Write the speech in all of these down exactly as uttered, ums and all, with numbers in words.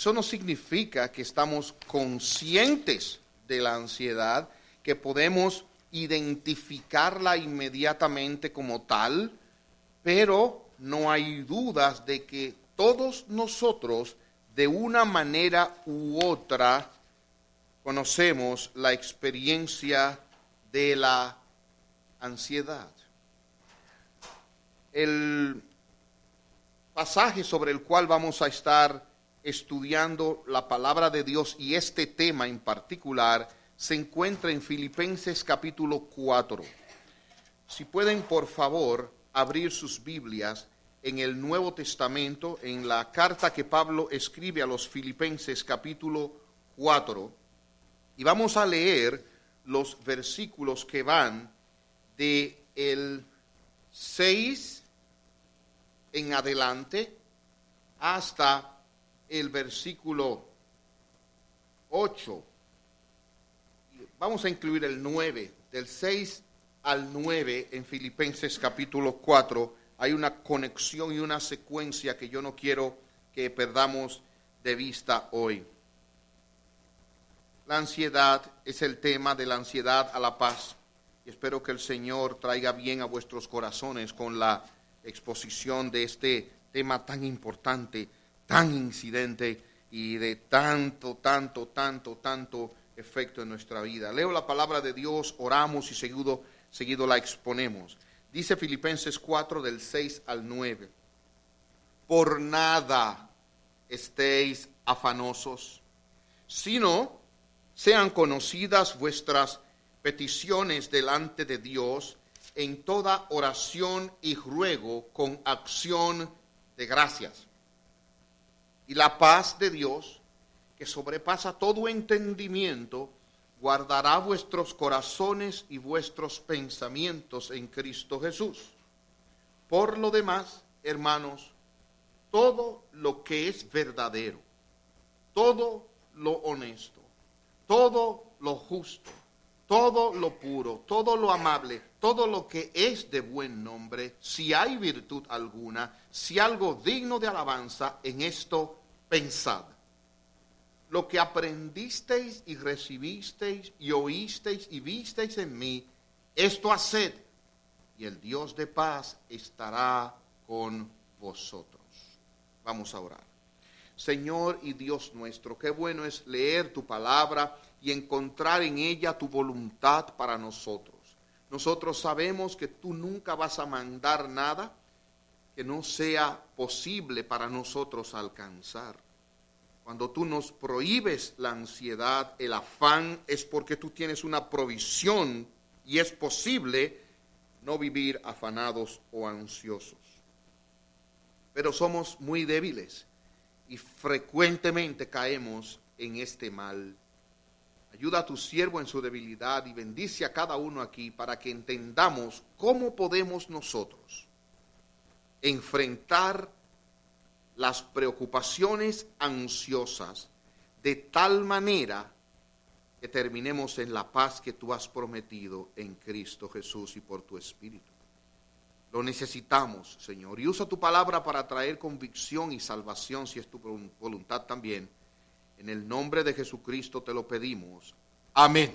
Eso no significa que estamos conscientes de la ansiedad, que podemos identificarla inmediatamente como tal, pero no hay dudas de que todos nosotros, de una manera u otra, conocemos la experiencia de la ansiedad. El pasaje sobre el cual vamos a estar estudiando la palabra de Dios y este tema en particular se encuentra en Filipenses capítulo cuatro. Si pueden, por favor, abrir sus Biblias en el Nuevo Testamento, en la carta que Pablo escribe a los Filipenses capítulo cuatro, y vamos a leer los versículos que van de el seis en adelante hasta el versículo ocho. Vamos a incluir el nueve, del seis al nueve en Filipenses capítulo cuatro. Hay una conexión y una secuencia que yo no quiero que perdamos de vista hoy. La ansiedad es el tema, de la ansiedad a la paz. Y espero que el Señor traiga bien a vuestros corazones con la exposición de este tema tan importante, tan incidente y de tanto, tanto, tanto, tanto efecto en nuestra vida. Leo la palabra de Dios, oramos y seguido, seguido la exponemos. Dice Filipenses cuatro del seis al nueve. Por nada estéis afanosos, sino sean conocidas vuestras peticiones delante de Dios en toda oración y ruego con acción de gracias. Y la paz de Dios, que sobrepasa todo entendimiento, guardará vuestros corazones y vuestros pensamientos en Cristo Jesús. Por lo demás, hermanos, todo lo que es verdadero, todo lo honesto, todo lo justo, todo lo puro, todo lo amable, todo lo que es de buen nombre, si hay virtud alguna, si algo digno de alabanza, en esto pensad. Lo que aprendisteis y recibisteis y oísteis y visteis en mí, esto haced, y el Dios de paz estará con vosotros. Vamos a orar. Señor y Dios nuestro, qué bueno es leer tu palabra y encontrar en ella tu voluntad para nosotros. Nosotros sabemos que tú nunca vas a mandar nada que no sea posible para nosotros alcanzar. Cuando tú nos prohíbes la ansiedad, el afán, es porque tú tienes una provisión y es posible no vivir afanados o ansiosos. Pero somos muy débiles y frecuentemente caemos en este mal. Ayuda a tu siervo en su debilidad y bendice a cada uno aquí para que entendamos cómo podemos nosotros enfrentar las preocupaciones ansiosas de tal manera que terminemos en la paz que tú has prometido en Cristo Jesús y por tu Espíritu. Lo necesitamos, Señor, y usa tu palabra para traer convicción y salvación, si es tu voluntad también. En el nombre de Jesucristo te lo pedimos. Amén.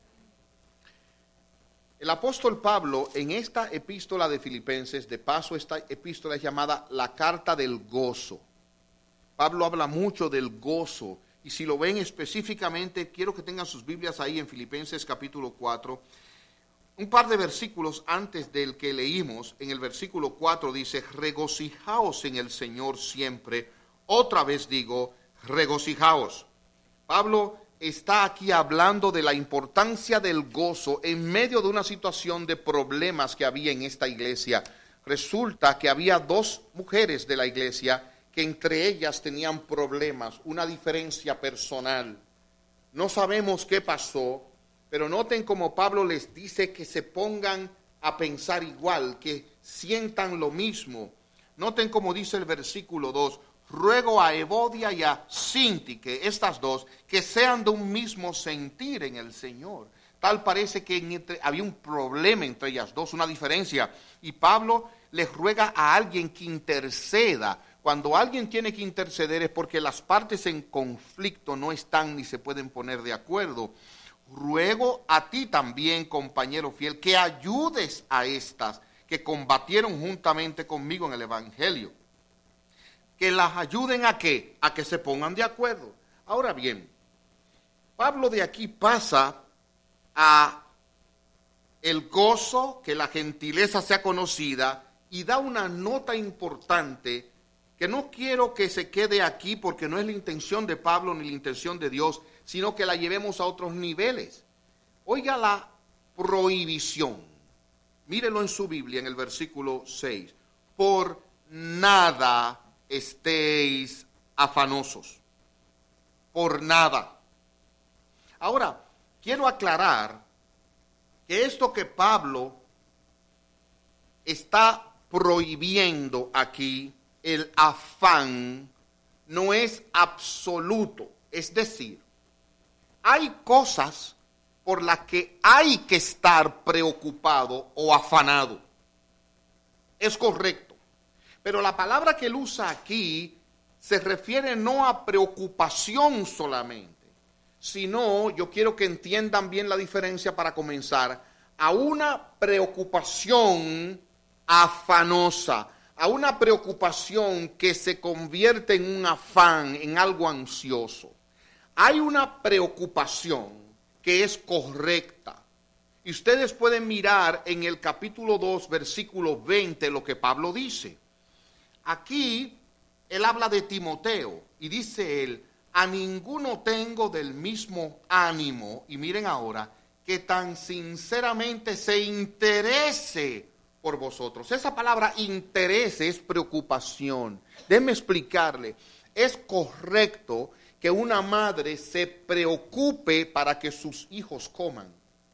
El apóstol Pablo, en esta epístola de Filipenses, de paso esta epístola es llamada la carta del gozo. Pablo habla mucho del gozo, y si lo ven específicamente, quiero que tengan sus Biblias ahí en Filipenses capítulo cuatro. Un par de versículos antes del que leímos, en el versículo cuatro dice, regocijaos en el Señor siempre. Otra vez digo, regocijaos. Pablo está aquí hablando de la importancia del gozo en medio de una situación de problemas que había en esta iglesia. Resulta que había dos mujeres de la iglesia que entre ellas tenían problemas, una diferencia personal. No sabemos qué pasó, pero noten como Pablo les dice que se pongan a pensar igual, que sientan lo mismo. Noten como dice el versículo dos, ruego a Evodia y a Síntique, estas dos, que sean de un mismo sentir en el Señor. Tal parece que entre, había un problema entre ellas dos, una diferencia. Y Pablo les ruega a alguien que interceda cuando alguien tiene que interceder es porque las partes en conflicto no están ni se pueden poner de acuerdo. Ruego a ti también, compañero fiel, que ayudes a estas que combatieron juntamente conmigo en el Evangelio. Que las ayuden a qué? A que se pongan de acuerdo. Ahora bien, Pablo de aquí pasa a el gozo, que la gentileza sea conocida, y da una nota importante que no quiero que se quede aquí porque no es la intención de Pablo ni la intención de Dios, sino que la llevemos a otros niveles. Oiga la prohibición. Mírelo en su Biblia en el versículo seis. Por nada estéis afanosos. Por nada. Ahora, quiero aclarar que esto que Pablo está prohibiendo aquí, el afán, no es absoluto. Es decir, hay cosas por las que hay que estar preocupado o afanado. Es correcto. Pero la palabra que él usa aquí se refiere no a preocupación solamente, sino, yo quiero que entiendan bien la diferencia para comenzar, a una preocupación afanosa, a una preocupación que se convierte en un afán, en algo ansioso. Hay una preocupación que es correcta. Y ustedes pueden mirar en el capítulo dos, versículo veinte, lo que Pablo dice. Aquí, él habla de Timoteo y dice él, a ninguno tengo del mismo ánimo, y miren ahora, que tan sinceramente se interese por vosotros. Esa palabra interés es preocupación. Déjenme explicarle. Es correcto que una madre se preocupe para que sus hijos coman.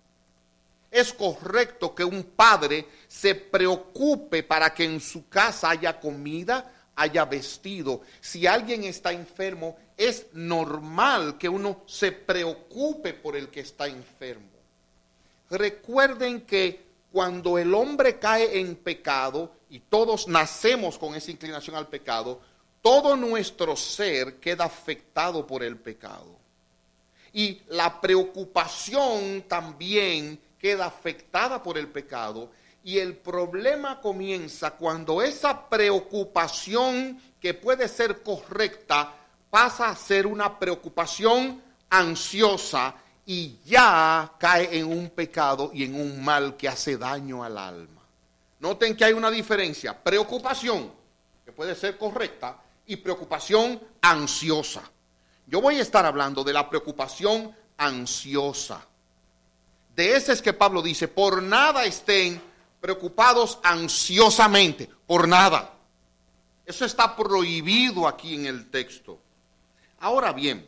Es correcto que un padre se preocupe para que en su casa haya comida, haya vestido. Si alguien está enfermo, es normal que uno se preocupe por el que está enfermo. Recuerden que cuando el hombre cae en pecado, y todos nacemos con esa inclinación al pecado, todo nuestro ser queda afectado por el pecado. Y la preocupación también queda afectada por el pecado. Y el problema comienza cuando esa preocupación, que puede ser correcta, pasa a ser una preocupación ansiosa y ya cae en un pecado y en un mal que hace daño al alma. Noten que hay una diferencia. Preocupación, que puede ser correcta, y preocupación ansiosa. Yo voy a estar hablando de la preocupación ansiosa. De ese es que Pablo dice, por nada estén preocupados ansiosamente, por nada. Eso está prohibido aquí en el texto. Ahora bien,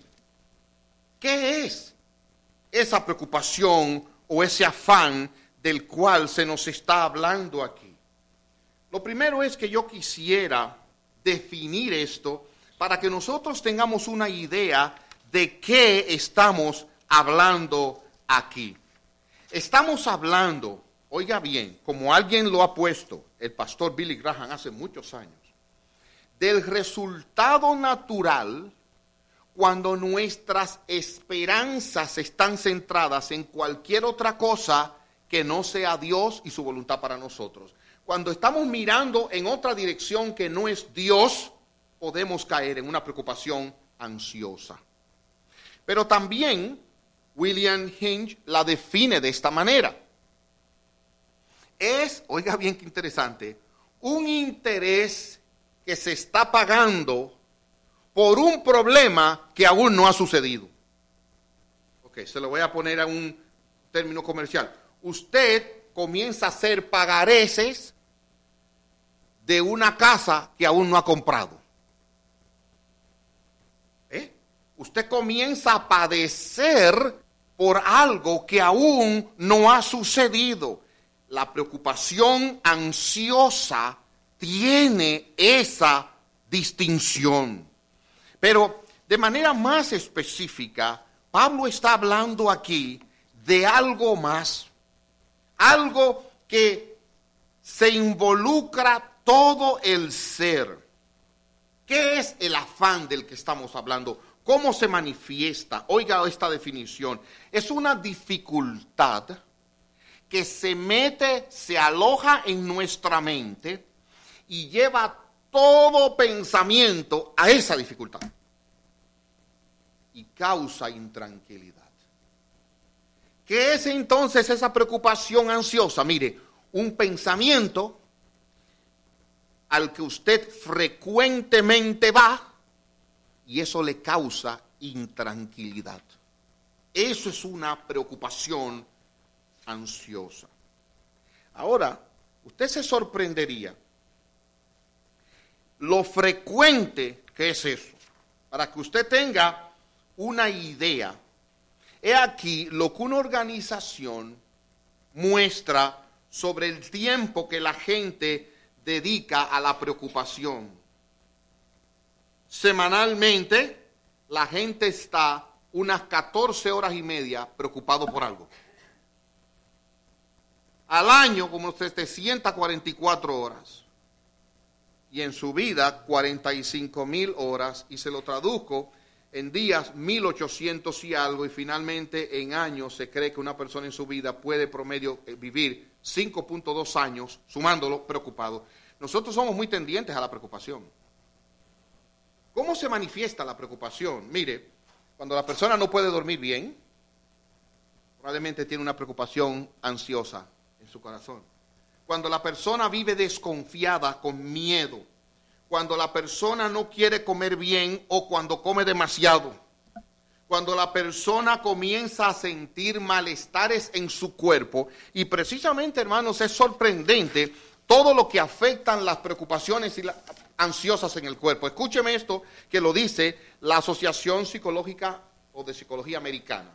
¿qué es esa preocupación o ese afán del cual se nos está hablando aquí? Lo primero es que yo quisiera definir esto para que nosotros tengamos una idea de qué estamos hablando aquí. Estamos hablando, oiga bien, como alguien lo ha puesto, el pastor Billy Graham hace muchos años, del resultado natural cuando nuestras esperanzas están centradas en cualquier otra cosa que no sea Dios y su voluntad para nosotros. Cuando estamos mirando en otra dirección que no es Dios, podemos caer en una preocupación ansiosa. Pero también William Hinge la define de esta manera. Es, oiga bien qué interesante, un interés que se está pagando por un problema que aún no ha sucedido. Ok, se lo voy a poner a un término comercial. Usted comienza a hacer pagareces de una casa que aún no ha comprado. ¿Eh? Usted comienza a padecer por algo que aún no ha sucedido. La preocupación ansiosa tiene esa distinción. Pero de manera más específica, Pablo está hablando aquí de algo más. Algo que se involucra todo el ser. ¿Qué es el afán del que estamos hablando? ¿Cómo se manifiesta? Oiga esta definición. Es una dificultad que se mete, se aloja en nuestra mente y lleva todo pensamiento a esa dificultad. Y causa intranquilidad. ¿Qué es entonces esa preocupación ansiosa? Mire, un pensamiento al que usted frecuentemente va y eso le causa intranquilidad. Eso es una preocupación ansiosa. Ahora, usted se sorprendería lo frecuente que es eso. Para que usted tenga una idea, he aquí lo que una organización muestra sobre el tiempo que la gente dedica a la preocupación. Semanalmente, la gente está unas catorce horas y media preocupado por algo. Al año, como setecientas cuarenta y cuatro horas. Y en su vida, cuarenta y cinco mil horas. Y se lo traduzco en días, mil ochocientos y algo. Y finalmente, en años, se cree que una persona en su vida puede promedio vivir cinco punto dos años, sumándolo, preocupado. Nosotros somos muy tendientes a la preocupación. ¿Cómo se manifiesta la preocupación? Mire, cuando la persona no puede dormir bien, probablemente tiene una preocupación ansiosa en su corazón. Cuando la persona vive desconfiada, con miedo. Cuando la persona no quiere comer bien o cuando come demasiado. Cuando la persona comienza a sentir malestares en su cuerpo. Y precisamente, hermanos, es sorprendente todo lo que afectan las preocupaciones y las ansiosas en el cuerpo. Escúcheme esto que lo dice la Asociación Psicológica o de Psicología Americana.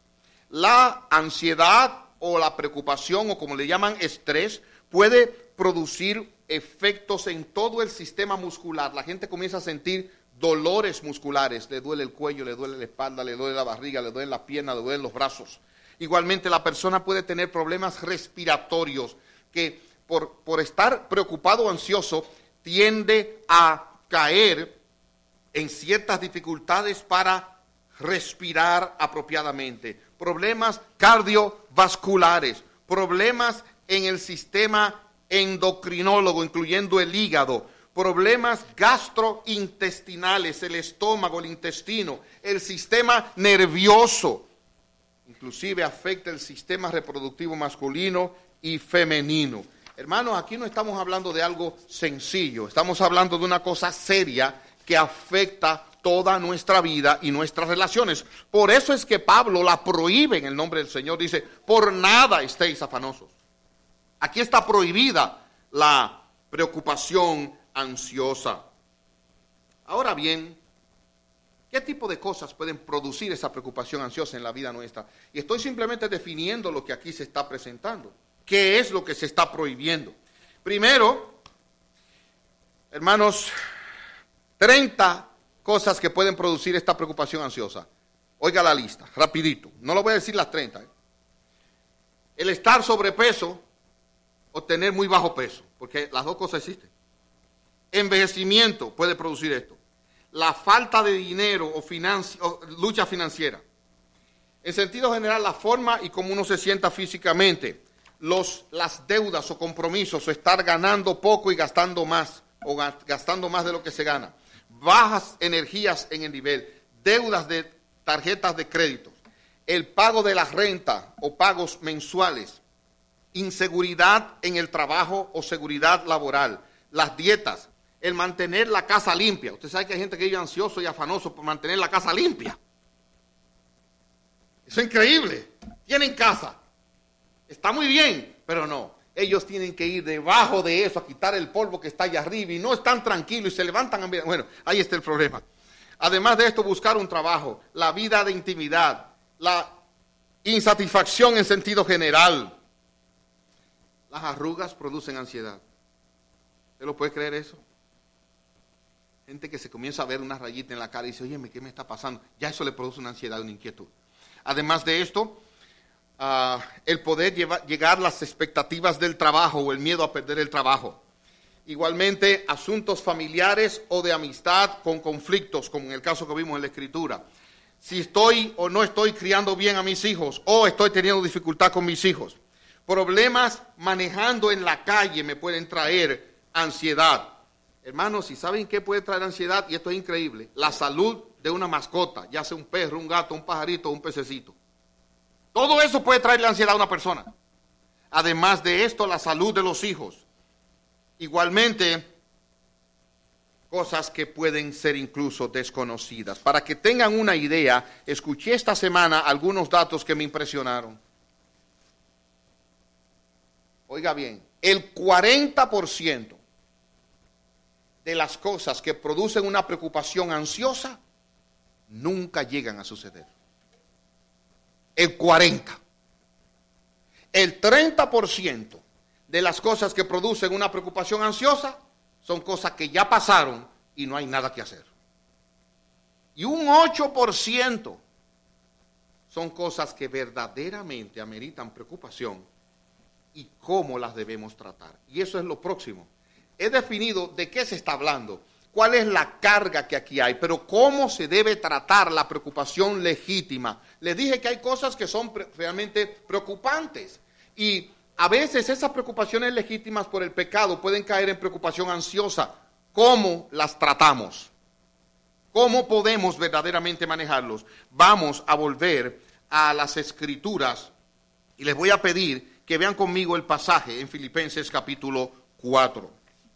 La ansiedad o la preocupación o como le llaman estrés puede producir efectos en todo el sistema muscular. La gente comienza a sentir dolores musculares. Le duele el cuello, le duele la espalda, le duele la barriga, le duele la pierna, le duelen los brazos. Igualmente la persona puede tener problemas respiratorios que por, por estar preocupado o ansioso tiende a caer en ciertas dificultades para respirar apropiadamente. Problemas cardiovasculares, problemas en el sistema endocrinólogo, incluyendo el hígado, problemas gastrointestinales, el estómago, el intestino, el sistema nervioso, inclusive afecta el sistema reproductivo masculino y femenino. Hermanos, aquí no estamos hablando de algo sencillo, estamos hablando de una cosa seria que afecta toda nuestra vida y nuestras relaciones. Por eso es que Pablo la prohíbe en el nombre del Señor, dice, por nada estéis afanosos. Aquí está prohibida la preocupación ansiosa. Ahora bien, ¿qué tipo de cosas pueden producir esa preocupación ansiosa en la vida nuestra? Y estoy simplemente definiendo lo que aquí se está presentando. ¿Qué es lo que se está prohibiendo? Primero, hermanos, treinta cosas que pueden producir esta preocupación ansiosa. Oiga la lista, rapidito. No lo voy a decir las treinta. ¿eh? El estar sobrepeso o tener muy bajo peso, porque las dos cosas existen. Envejecimiento puede producir esto. La falta de dinero o, financi- o lucha financiera. En sentido general, la forma y cómo uno se sienta físicamente. Los, las deudas o compromisos, o estar ganando poco y gastando más, o ga- gastando más de lo que se gana. Bajas energías en el nivel, deudas de tarjetas de crédito, el pago de la renta o pagos mensuales, inseguridad en el trabajo o seguridad laboral, las dietas, el mantener la casa limpia. Usted sabe que hay gente que vive ansioso y afanoso por mantener la casa limpia. Eso es increíble. Tienen casa. Está muy bien, pero no. Ellos tienen que ir debajo de eso a quitar el polvo que está allá arriba y no están tranquilos y se levantan. A... Bueno, ahí está el problema. Además de esto, buscar un trabajo, la vida de intimidad, la insatisfacción en sentido general. Las arrugas producen ansiedad. ¿Usted lo puede creer eso? Gente que se comienza a ver una rayita en la cara y dice, oye, ¿qué me está pasando? Ya eso le produce una ansiedad, una inquietud. Además de esto, Uh, el poder llevar, llegar a las expectativas del trabajo o el miedo a perder el trabajo. Igualmente, asuntos familiares o de amistad con conflictos, como en el caso que vimos en la Escritura. Si estoy o no estoy criando bien a mis hijos, o estoy teniendo dificultad con mis hijos. Problemas manejando en la calle me pueden traer ansiedad. Hermanos, ¿y saben qué puede traer ansiedad? Y esto es increíble. La salud de una mascota, ya sea un perro, un gato, un pajarito o un pececito. Todo eso puede traerle ansiedad a una persona. Además de esto, la salud de los hijos. Igualmente, cosas que pueden ser incluso desconocidas. Para que tengan una idea, escuché esta semana algunos datos que me impresionaron. Oiga bien, el cuarenta por ciento de las cosas que producen una preocupación ansiosa nunca llegan a suceder. El cuarenta por ciento. El treinta por ciento de las cosas que producen una preocupación ansiosa son cosas que ya pasaron y no hay nada que hacer. Y un ocho por ciento son cosas que verdaderamente ameritan preocupación y cómo las debemos tratar. Y eso es lo próximo. He definido de qué se está hablando, cuál es la carga que aquí hay, pero cómo se debe tratar la preocupación legítima. Les dije que hay cosas que son pre- realmente preocupantes y a veces esas preocupaciones legítimas por el pecado pueden caer en preocupación ansiosa. ¿Cómo las tratamos? ¿Cómo podemos verdaderamente manejarlos? Vamos a volver a las Escrituras y les voy a pedir que vean conmigo el pasaje en Filipenses capítulo cuatro.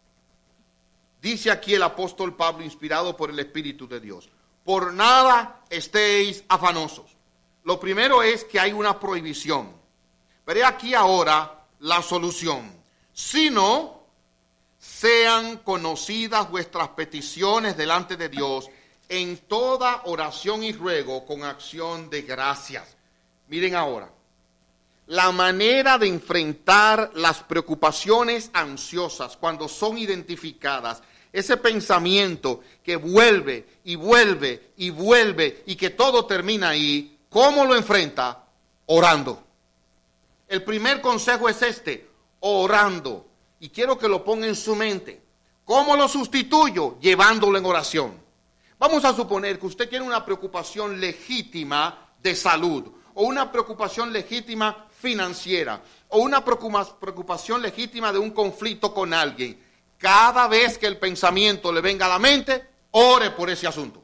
Dice aquí el apóstol Pablo, inspirado por el Espíritu de Dios: por nada estéis afanosos. Lo primero es que hay una prohibición. Veré aquí ahora la solución. Sino sean conocidas vuestras peticiones delante de Dios en toda oración y ruego con acción de gracias. Miren ahora, la manera de enfrentar las preocupaciones ansiosas cuando son identificadas, ese pensamiento que vuelve y vuelve y vuelve y que todo termina ahí, ¿cómo lo enfrenta? Orando. El primer consejo es este: orando. Y quiero que lo ponga en su mente. ¿Cómo lo sustituyo? Llevándolo en oración. Vamos a suponer que usted tiene una preocupación legítima de salud, o una preocupación legítima financiera, o una preocupación legítima de un conflicto con alguien. Cada vez que el pensamiento le venga a la mente, ore por ese asunto.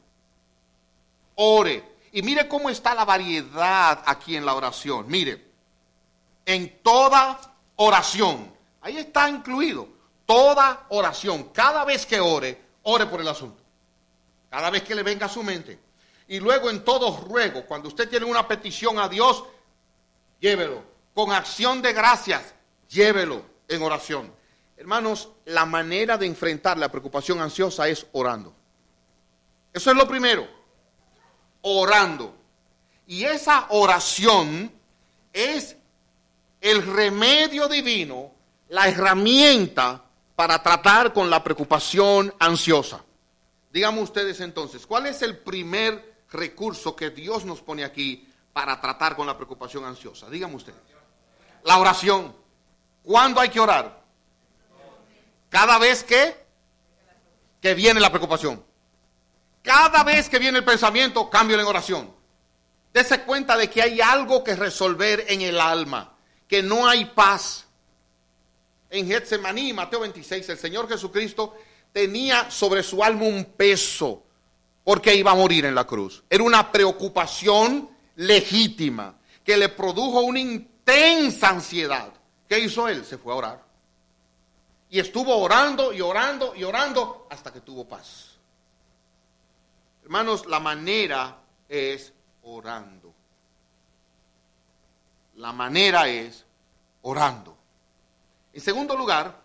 Ore. Y mire cómo está la variedad aquí en la oración. Mire, en toda oración, ahí está incluido, toda oración. Cada vez que ore, ore por el asunto. Cada vez que le venga a su mente. Y luego en todo ruego, cuando usted tiene una petición a Dios, llévelo. Con acción de gracias, llévelo en oración. Hermanos, la manera de enfrentar la preocupación ansiosa es orando. Eso es lo primero. Orando. Y esa oración es el remedio divino, la herramienta para tratar con la preocupación ansiosa. Díganme ustedes entonces, ¿cuál es el primer recurso que Dios nos pone aquí para tratar con la preocupación ansiosa? Díganme ustedes. La oración. ¿Cuándo hay que orar? Cada vez que, que viene la preocupación. Cada vez que viene el pensamiento, cámbialo en oración. Dese cuenta de que hay algo que resolver en el alma, que no hay paz. En Getsemaní, Mateo veintiséis, el Señor Jesucristo tenía sobre su alma un peso porque iba a morir en la cruz. Era una preocupación legítima que le produjo una intensa ansiedad. ¿Qué hizo él? Se fue a orar. Y estuvo orando y orando y orando hasta que tuvo paz. Hermanos, la manera es orando. La manera es orando. En segundo lugar,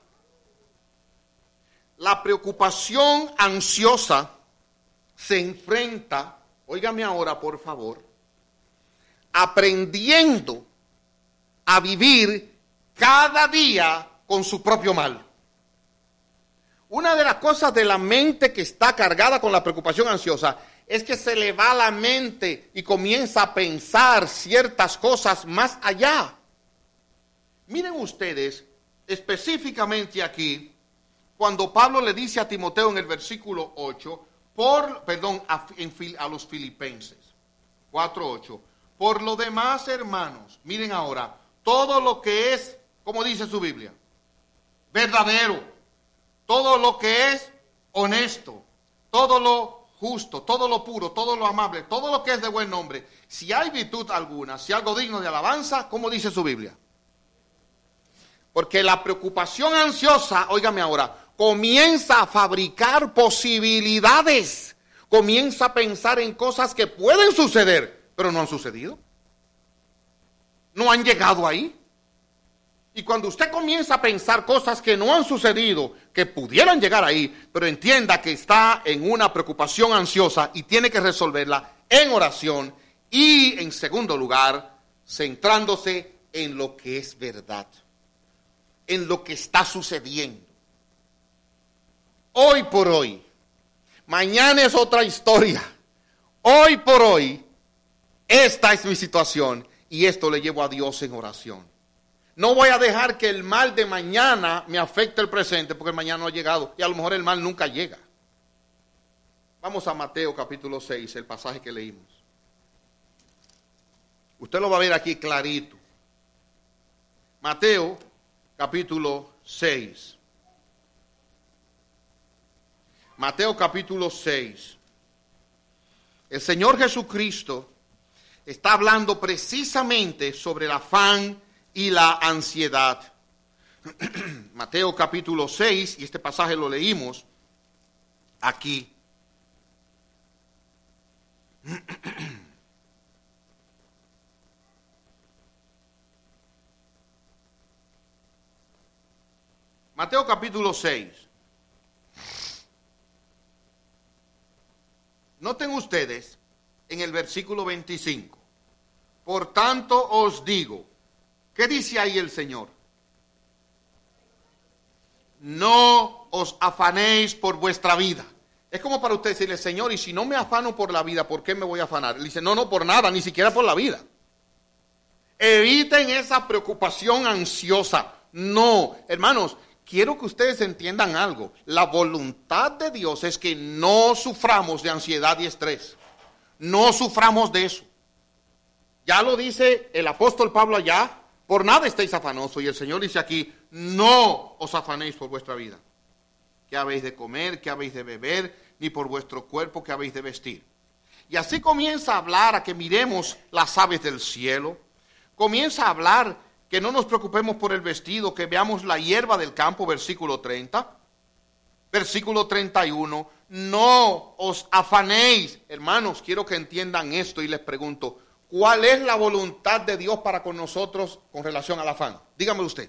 la preocupación ansiosa se enfrenta, óigame ahora por favor, aprendiendo a vivir cada día con su propio mal. Una de las cosas de la mente que está cargada con la preocupación ansiosa es que se le va la mente y comienza a pensar ciertas cosas más allá. Miren ustedes, específicamente aquí, cuando Pablo le dice a Timoteo en el versículo ocho, por, perdón, a, en, a los filipenses, cuatro ocho, por lo demás, hermanos, miren ahora, todo lo que es, como dice su Biblia, verdadero, todo lo que es honesto, todo lo justo, todo lo puro, todo lo amable, todo lo que es de buen nombre, si hay virtud alguna, si algo digno de alabanza, ¿cómo dice su Biblia? Porque la preocupación ansiosa, óigame ahora, comienza a fabricar posibilidades, comienza a pensar en cosas que pueden suceder, pero no han sucedido. No han llegado ahí. Y cuando usted comienza a pensar cosas que no han sucedido, que pudieran llegar ahí, pero entienda que está en una preocupación ansiosa y tiene que resolverla en oración y, en segundo lugar, centrándose en lo que es verdad, en lo que está sucediendo. Hoy por hoy, mañana es otra historia. Hoy por hoy, esta es mi situación y esto le llevo a Dios en oración. No voy a dejar que el mal de mañana me afecte el presente, porque el mañana no ha llegado y a lo mejor el mal nunca llega. Vamos a Mateo capítulo seis, el pasaje que leímos. Usted lo va a ver aquí clarito. Mateo capítulo seis. Mateo capítulo seis. El Señor Jesucristo está hablando precisamente sobre el afán y la ansiedad. Mateo capítulo seis, y este pasaje lo leímos aquí. Mateo capítulo seis. Noten ustedes en el versículo veinticinco. Por tanto os digo, ¿qué dice ahí el Señor? No os afanéis por vuestra vida. Es como para usted decirle, Señor, y si no me afano por la vida, ¿por qué me voy a afanar? Él dice, no, no, por nada, ni siquiera por la vida. Eviten esa preocupación ansiosa. No, hermanos, quiero que ustedes entiendan algo. La voluntad de Dios es que no suframos de ansiedad y estrés. No suframos de eso. Ya lo dice el apóstol Pablo allá, por nada estéis afanosos. Y el Señor dice aquí, no os afanéis por vuestra vida. ¿Qué habéis de comer? ¿Qué habéis de beber? Ni por vuestro cuerpo, ¿qué habéis de vestir? Y así comienza a hablar a que miremos las aves del cielo. Comienza a hablar que no nos preocupemos por el vestido, que veamos la hierba del campo, versículo treinta. Versículo treinta y uno, no os afanéis. Hermanos, quiero que entiendan esto y les pregunto, ¿cuál es la voluntad de Dios para con nosotros con relación al afán? Dígame usted.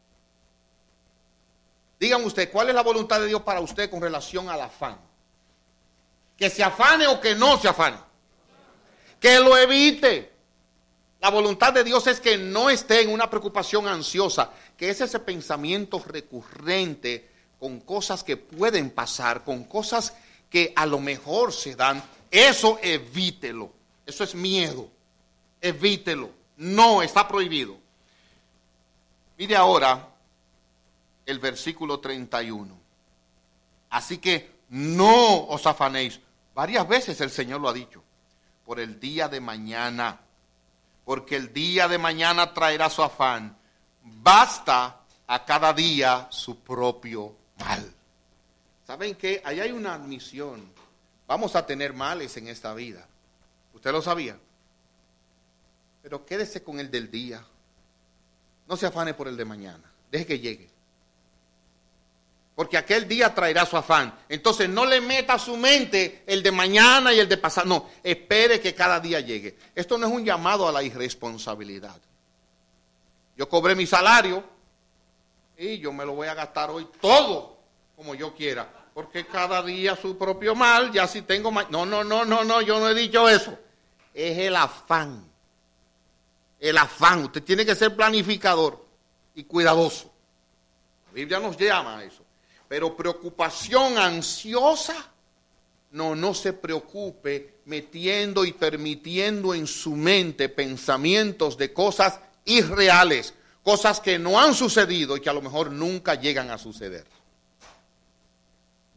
Dígame usted, ¿cuál es la voluntad de Dios para usted con relación al afán? ¿Que se afane o que no se afane? Que lo evite. La voluntad de Dios es que no esté en una preocupación ansiosa, que es ese pensamiento recurrente con cosas que pueden pasar, con cosas que a lo mejor se dan. Eso evítelo. Eso es miedo. Evítelo. No, está prohibido. Mire ahora el versículo treinta y uno. Así que no os afanéis. Varias veces el Señor lo ha dicho. Por el día de mañana. Porque el día de mañana traerá su afán. Basta a cada día su propio mal. ¿Saben qué? Ahí hay una admisión. Vamos a tener males en esta vida. ¿Usted lo sabía? Pero quédese con el del día. No se afane por el de mañana. Deje que llegue. Porque aquel día traerá su afán. Entonces no le meta a su mente el de mañana y el de pasado. No, espere que cada día llegue. Esto no es un llamado a la irresponsabilidad. Yo cobré mi salario y yo me lo voy a gastar hoy todo como yo quiera. Porque cada día su propio mal, ya si tengo mal. No, no, no, no, no, yo no he dicho eso. Es el afán. El afán. Usted tiene que ser planificador y cuidadoso. La Biblia nos llama a eso. Pero preocupación ansiosa, no, no se preocupe metiendo y permitiendo en su mente pensamientos de cosas irreales, cosas que no han sucedido y que a lo mejor nunca llegan a suceder.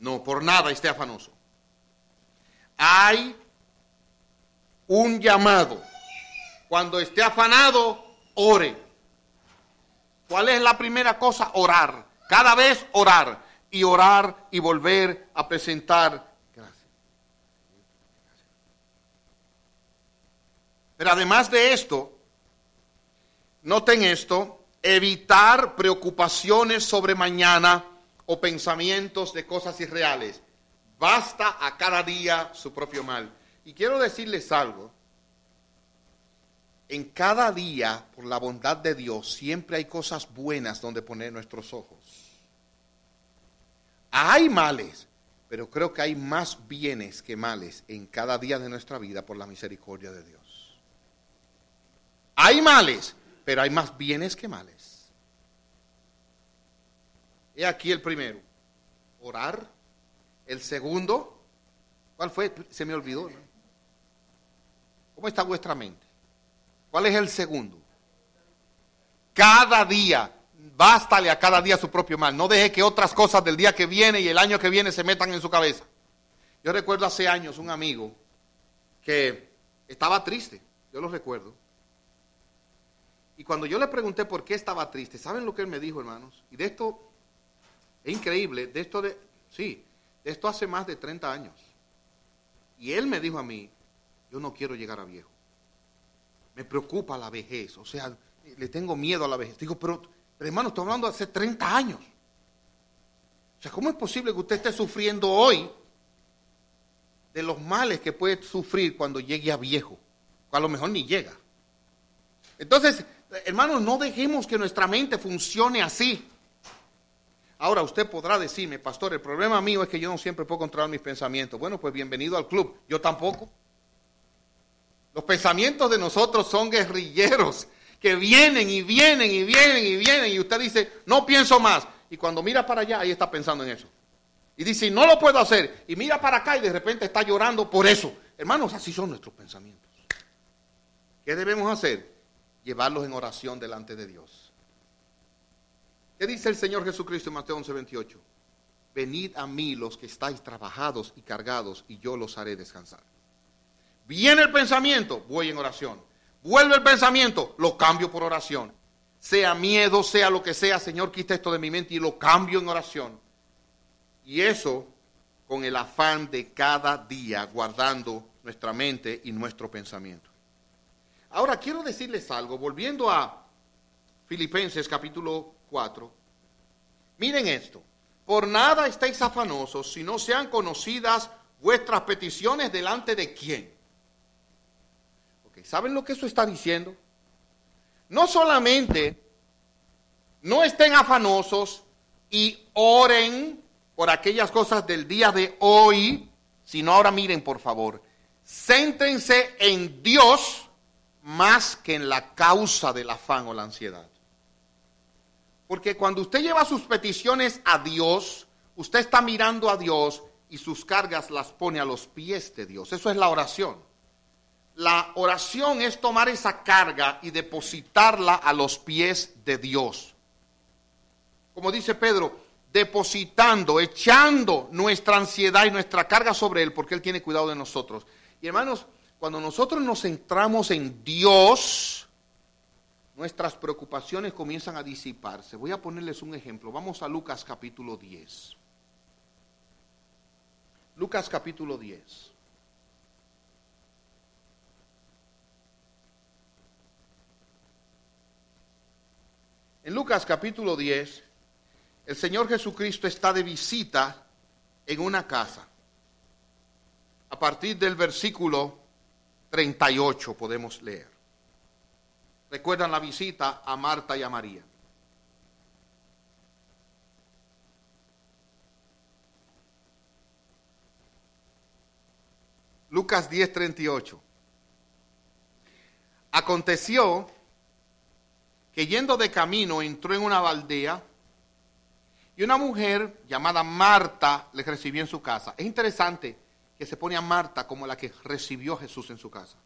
No, por nada esté afanoso. Hay un llamado. Cuando esté afanado, ore. ¿Cuál es la primera cosa? Orar. Cada vez orar. Y orar y volver a presentar gracias. Pero además de esto, noten esto, evitar preocupaciones sobre mañana o pensamientos de cosas irreales. Basta a cada día su propio mal. Y quiero decirles algo. En cada día, por la bondad de Dios, siempre hay cosas buenas donde poner nuestros ojos. Hay males, pero creo que hay más bienes que males en cada día de nuestra vida por la misericordia de Dios. Hay males, pero hay más bienes que males. He aquí el primero, orar. El segundo, ¿cuál fue? Se me olvidó, ¿no? ¿Cómo está vuestra mente? ¿Cuál es el segundo? Cada día, bástale a cada día su propio mal. No deje que otras cosas del día que viene y el año que viene se metan en su cabeza. Yo recuerdo hace años un amigo que estaba triste, yo lo recuerdo. Y cuando yo le pregunté por qué estaba triste, ¿saben lo que él me dijo, hermanos? Y de esto, es increíble, de esto de, sí, de esto hace más de treinta años. Y él me dijo a mí, yo no quiero llegar a viejo. Me preocupa la vejez, o sea, le tengo miedo a la vejez. Digo, pero, pero hermano, estoy hablando de hace treinta años. O sea, ¿cómo es posible que usted esté sufriendo hoy de los males que puede sufrir cuando llegue a viejo? O a lo mejor ni llega. Entonces, hermanos, no dejemos que nuestra mente funcione así. Ahora, usted podrá decirme, pastor, el problema mío es que yo no siempre puedo controlar mis pensamientos. Bueno, pues bienvenido al club. Yo tampoco. Los pensamientos de nosotros son guerrilleros que vienen y vienen y vienen y vienen y usted dice, no pienso más. Y cuando mira para allá, ahí está pensando en eso. Y dice, no lo puedo hacer. Y mira para acá y de repente está llorando por eso. Hermanos, así son nuestros pensamientos. ¿Qué debemos hacer? Llevarlos en oración delante de Dios. ¿Qué dice el Señor Jesucristo en Mateo once veintiocho? Venid a mí los que estáis trabajados y cargados y yo los haré descansar. Viene el pensamiento, voy en oración. Vuelve el pensamiento, lo cambio por oración. Sea miedo, sea lo que sea, Señor, quita esto de mi mente y lo cambio en oración. Y eso con el afán de cada día, guardando nuestra mente y nuestro pensamiento. Ahora quiero decirles algo, volviendo a Filipenses capítulo cuatro. Miren esto, por nada estéis afanosos, si no sean conocidas vuestras peticiones delante de quién. ¿Saben lo que eso está diciendo? No solamente no estén afanosos y oren por aquellas cosas del día de hoy, sino ahora miren por favor, céntrense en Dios más que en la causa del afán o la ansiedad. Porque cuando usted lleva sus peticiones a Dios, usted está mirando a Dios y sus cargas las pone a los pies de Dios. Eso es la oración. La oración es tomar esa carga y depositarla a los pies de Dios. Como dice Pedro, depositando, echando nuestra ansiedad y nuestra carga sobre Él, porque Él tiene cuidado de nosotros. Y hermanos, cuando nosotros nos centramos en Dios, nuestras preocupaciones comienzan a disiparse. Voy a ponerles un ejemplo. Vamos a Lucas capítulo diez. Lucas capítulo diez. En Lucas capítulo diez, el Señor Jesucristo está de visita en una casa. A partir del versículo treinta y ocho podemos leer. ¿Recuerdan la visita a Marta y a María? Lucas diez, treinta y ocho. Aconteció que yendo de camino entró en una aldea y una mujer llamada Marta le recibió en su casa. Es interesante que se pone a Marta como la que recibió a Jesús en su casa.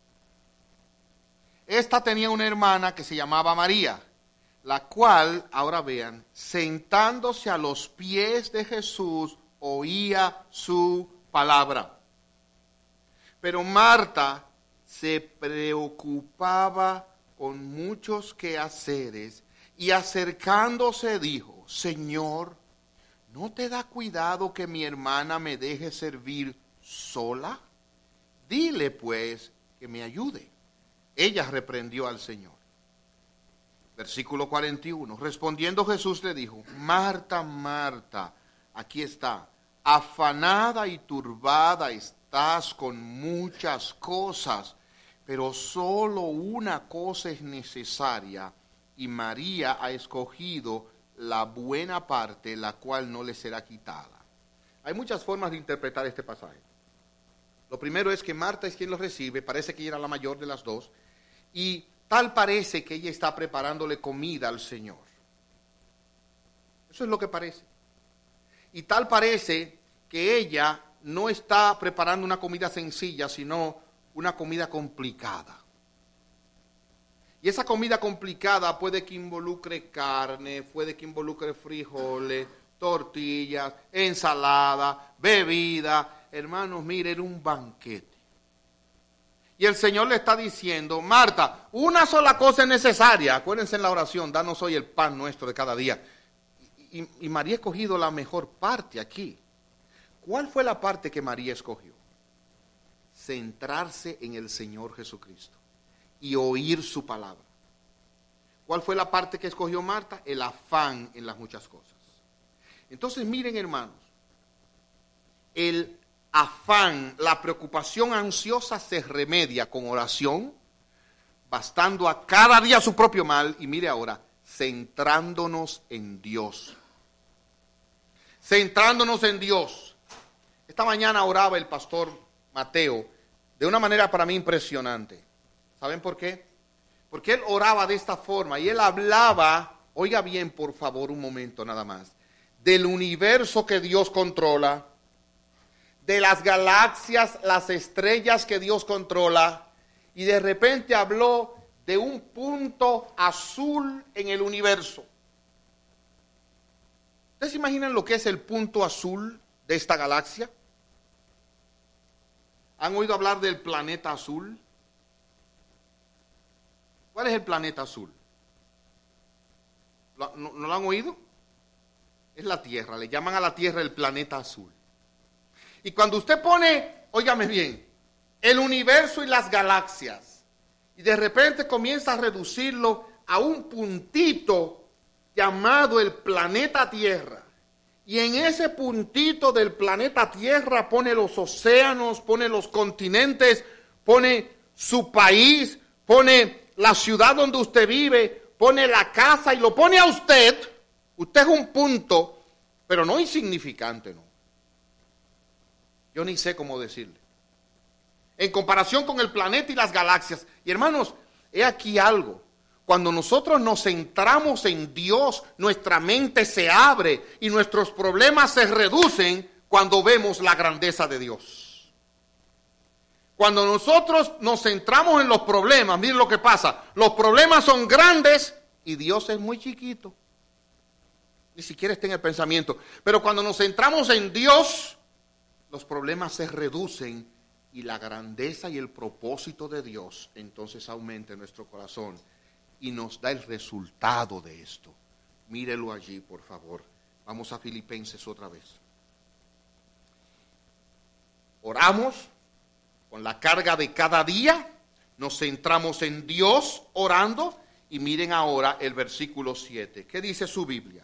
Esta tenía una hermana que se llamaba María, la cual, ahora vean, sentándose a los pies de Jesús, oía su palabra. Pero Marta se preocupaba con muchos quehaceres y acercándose dijo: Señor, ¿no te da cuidado que mi hermana me deje servir sola? Dile pues que me ayude. Ella reprendió al Señor. Versículo cuarenta y uno. Respondiendo Jesús le dijo: Marta, Marta, aquí está, afanada y turbada estás con muchas cosas, pero solo una cosa es necesaria, y María ha escogido la buena parte, la cual no le será quitada. Hay muchas formas de interpretar este pasaje. Lo primero es que Marta es quien lo recibe, parece que ella era la mayor de las dos, y tal parece que ella está preparándole comida al Señor. Eso es lo que parece. Y tal parece que ella no está preparando una comida sencilla, sino una comida complicada. Y esa comida complicada puede que involucre carne, puede que involucre frijoles, tortillas, ensalada, bebida. Hermanos, mire, era un banquete. Y el Señor le está diciendo: Marta, una sola cosa es necesaria. Acuérdense en la oración: danos hoy el pan nuestro de cada día. Y, y, y María ha escogido la mejor parte aquí. ¿Cuál fue la parte que María escogió? Centrarse en el Señor Jesucristo y oír su palabra. ¿Cuál fue la parte que escogió Marta? El afán en las muchas cosas. Entonces miren, hermanos, el afán, la preocupación ansiosa se remedia con oración, bastando a cada día su propio mal, y mire ahora, centrándonos en Dios. Centrándonos en Dios. Esta mañana oraba el pastor Mateo de una manera para mí impresionante. ¿Saben por qué? Porque él oraba de esta forma y él hablaba, oiga bien por favor un momento nada más, del universo que Dios controla, de las galaxias, las estrellas que Dios controla, y de repente habló de un punto azul en el universo. ¿Ustedes se imaginan lo que es el punto azul de esta galaxia? ¿Han oído hablar del planeta azul? ¿Cuál es el planeta azul? ¿No, no lo han oído? Es la Tierra, le llaman a la Tierra el planeta azul. Y cuando usted pone, óigame bien, el universo y las galaxias, y de repente comienza a reducirlo a un puntito llamado el planeta Tierra, y en ese puntito del planeta Tierra pone los océanos, pone los continentes, pone su país, pone la ciudad donde usted vive, pone la casa y lo pone a usted. Usted es un punto, pero no insignificante, no. Yo ni sé cómo decirle. En comparación con el planeta y las galaxias. Y hermanos, he aquí algo. Cuando nosotros nos centramos en Dios, nuestra mente se abre y nuestros problemas se reducen cuando vemos la grandeza de Dios. Cuando nosotros nos centramos en los problemas, miren lo que pasa. Los problemas son grandes y Dios es muy chiquito. Ni siquiera está en el pensamiento. Pero cuando nos centramos en Dios, los problemas se reducen y la grandeza y el propósito de Dios entonces aumenta en nuestro corazón y nos da el resultado de esto. Mírelo allí, por favor. Vamos a Filipenses otra vez. Oramos con la carga de cada día, nos centramos en Dios orando y miren ahora el versículo siete. ¿Qué dice su Biblia?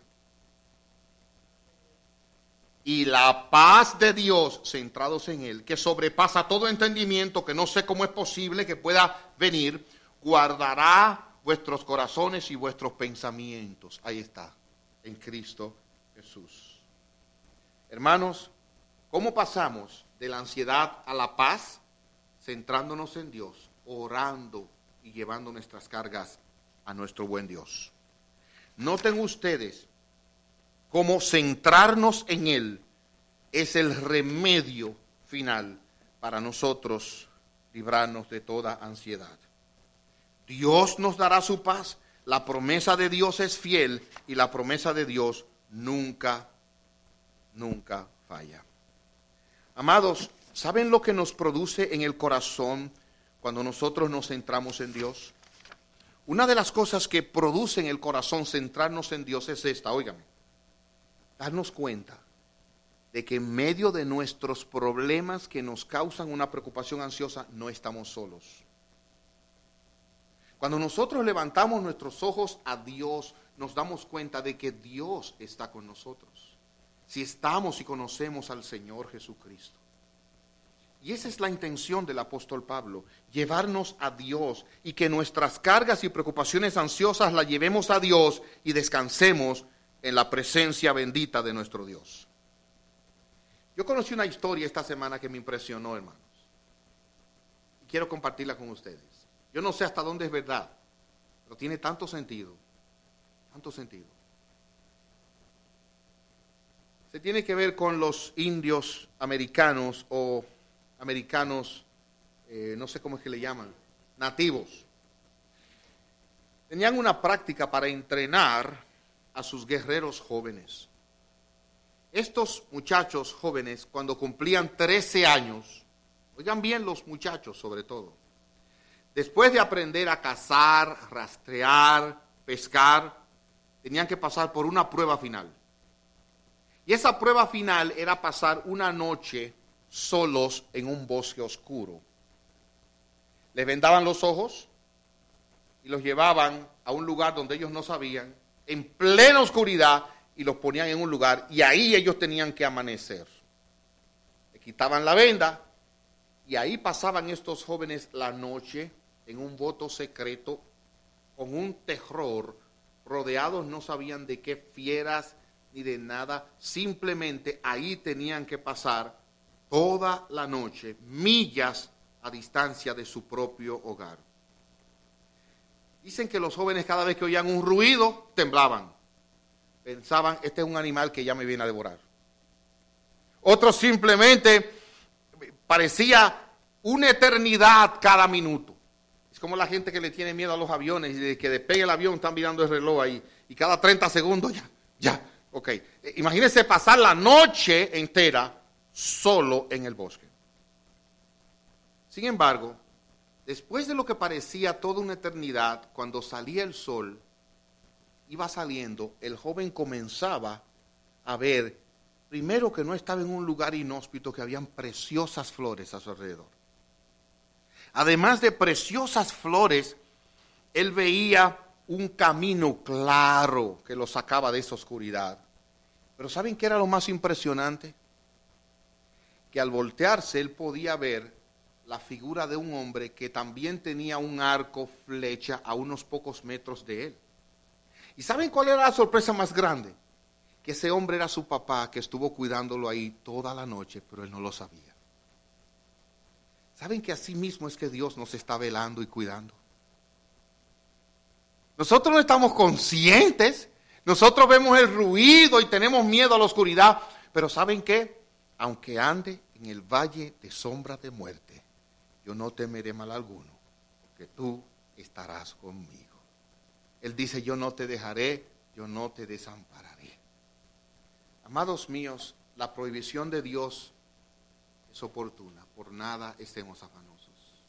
Y la paz de Dios, centrados en Él, que sobrepasa todo entendimiento, que no sé cómo es posible que pueda venir, guardará vuestros corazones y vuestros pensamientos. Ahí está, en Cristo Jesús. Hermanos, ¿cómo pasamos de la ansiedad a la paz? Centrándonos en Dios, orando y llevando nuestras cargas a nuestro buen Dios. Noten ustedes cómo centrarnos en Él es el remedio final para nosotros librarnos de toda ansiedad. Dios nos dará su paz. La promesa de Dios es fiel y la promesa de Dios nunca, nunca falla. Amados, ¿saben lo que nos produce en el corazón cuando nosotros nos centramos en Dios? Una de las cosas que produce en el corazón centrarnos en Dios es esta, óigame, darnos cuenta de que en medio de nuestros problemas que nos causan una preocupación ansiosa, no estamos solos. Cuando nosotros levantamos nuestros ojos a Dios, nos damos cuenta de que Dios está con nosotros. Si estamos y conocemos al Señor Jesucristo. Y esa es la intención del apóstol Pablo, llevarnos a Dios y que nuestras cargas y preocupaciones ansiosas las llevemos a Dios y descansemos en la presencia bendita de nuestro Dios. Yo conocí una historia esta semana que me impresionó, hermanos. Y quiero compartirla con ustedes. Yo no sé hasta dónde es verdad, pero tiene tanto sentido, tanto sentido. Se tiene que ver con los indios americanos o americanos, eh, no sé cómo es que le llaman, nativos. Tenían una práctica para entrenar a sus guerreros jóvenes. Estos muchachos jóvenes, cuando cumplían trece años, oigan bien los muchachos sobre todo, después de aprender a cazar, rastrear, pescar, tenían que pasar por una prueba final. Y esa prueba final era pasar una noche solos en un bosque oscuro. Les vendaban los ojos y los llevaban a un lugar donde ellos no sabían, en plena oscuridad, y los ponían en un lugar, y ahí ellos tenían que amanecer. Le quitaban la venda, y ahí pasaban estos jóvenes la noche en un voto secreto, con un terror, rodeados no sabían de qué fieras ni de nada, simplemente ahí tenían que pasar toda la noche, millas a distancia de su propio hogar. Dicen que los jóvenes cada vez que oían un ruido, temblaban. Pensaban, este es un animal que ya me viene a devorar. Otros simplemente parecía una eternidad cada minuto. Es como la gente que le tiene miedo a los aviones y de que despegue el avión están mirando el reloj ahí y cada treinta segundos ya, ya, ok. Imagínense pasar la noche entera solo en el bosque. Sin embargo, después de lo que parecía toda una eternidad, cuando salía el sol, iba saliendo, el joven comenzaba a ver, primero que no estaba en un lugar inhóspito, que habían preciosas flores a su alrededor. Además de preciosas flores, él veía un camino claro que lo sacaba de esa oscuridad. Pero ¿saben qué era lo más impresionante? Que al voltearse él podía ver la figura de un hombre que también tenía un arco, flecha a unos pocos metros de él. ¿Y saben cuál era la sorpresa más grande? Que ese hombre era su papá, que estuvo cuidándolo ahí toda la noche, pero él no lo sabía. ¿Saben que así mismo es que Dios nos está velando y cuidando? Nosotros no estamos conscientes, nosotros vemos el ruido y tenemos miedo a la oscuridad, pero ¿saben qué? Aunque ande en el valle de sombra de muerte, yo no temeré mal alguno, porque tú estarás conmigo. Él dice, yo no te dejaré, yo no te desampararé. Amados míos, la prohibición de Dios es oportuna. Por nada estemos afanosos.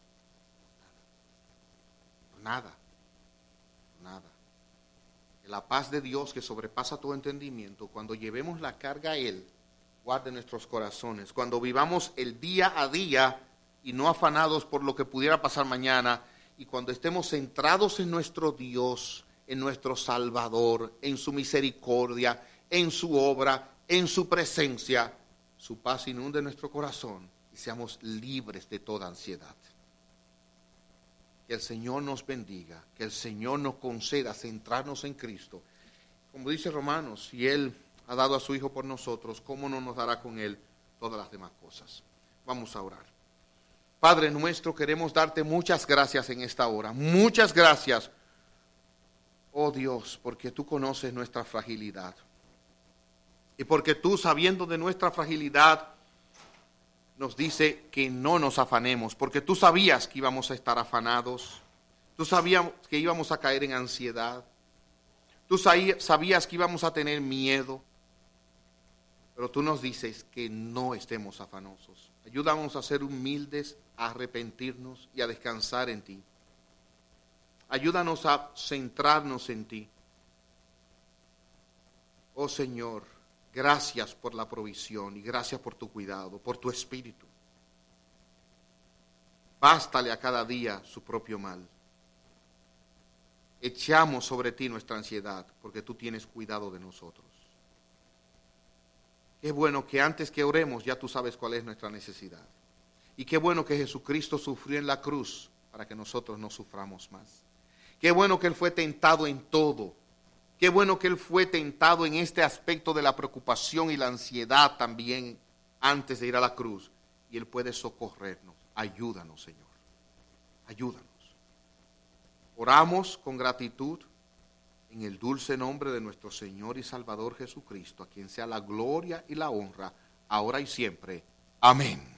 Por nada. Por nada. La paz de Dios que sobrepasa todo entendimiento, cuando llevemos la carga a Él, guarde nuestros corazones. Cuando vivamos el día a día y no afanados por lo que pudiera pasar mañana, y cuando estemos centrados en nuestro Dios, en nuestro Salvador, en su misericordia, en su obra, en su presencia, su paz inunde nuestro corazón y seamos libres de toda ansiedad. Que el Señor nos bendiga, que el Señor nos conceda centrarnos en Cristo. Como dice Romanos, si Él ha dado a su Hijo por nosotros, ¿cómo no nos dará con Él todas las demás cosas? Vamos a orar. Padre nuestro, queremos darte muchas gracias en esta hora. Muchas gracias, oh Dios, porque tú conoces nuestra fragilidad. Y porque tú, sabiendo de nuestra fragilidad, nos dice que no nos afanemos, porque tú sabías que íbamos a estar afanados, tú sabías que íbamos a caer en ansiedad, tú sabías que íbamos a tener miedo. Pero tú nos dices que no estemos afanosos. Ayúdanos a ser humildes, a arrepentirnos y a descansar en ti. Ayúdanos a centrarnos en ti. Oh Señor, gracias por la provisión y gracias por tu cuidado, por tu espíritu. Bástale a cada día su propio mal. Echamos sobre ti nuestra ansiedad porque tú tienes cuidado de nosotros. Qué bueno que antes que oremos ya tú sabes cuál es nuestra necesidad. Y qué bueno que Jesucristo sufrió en la cruz para que nosotros no suframos más. Qué bueno que Él fue tentado en todo. Qué bueno que Él fue tentado en este aspecto de la preocupación y la ansiedad también antes de ir a la cruz. Y Él puede socorrernos. Ayúdanos, Señor. Ayúdanos. Oramos con gratitud en el dulce nombre de nuestro Señor y Salvador Jesucristo, a quien sea la gloria y la honra, ahora y siempre. Amén.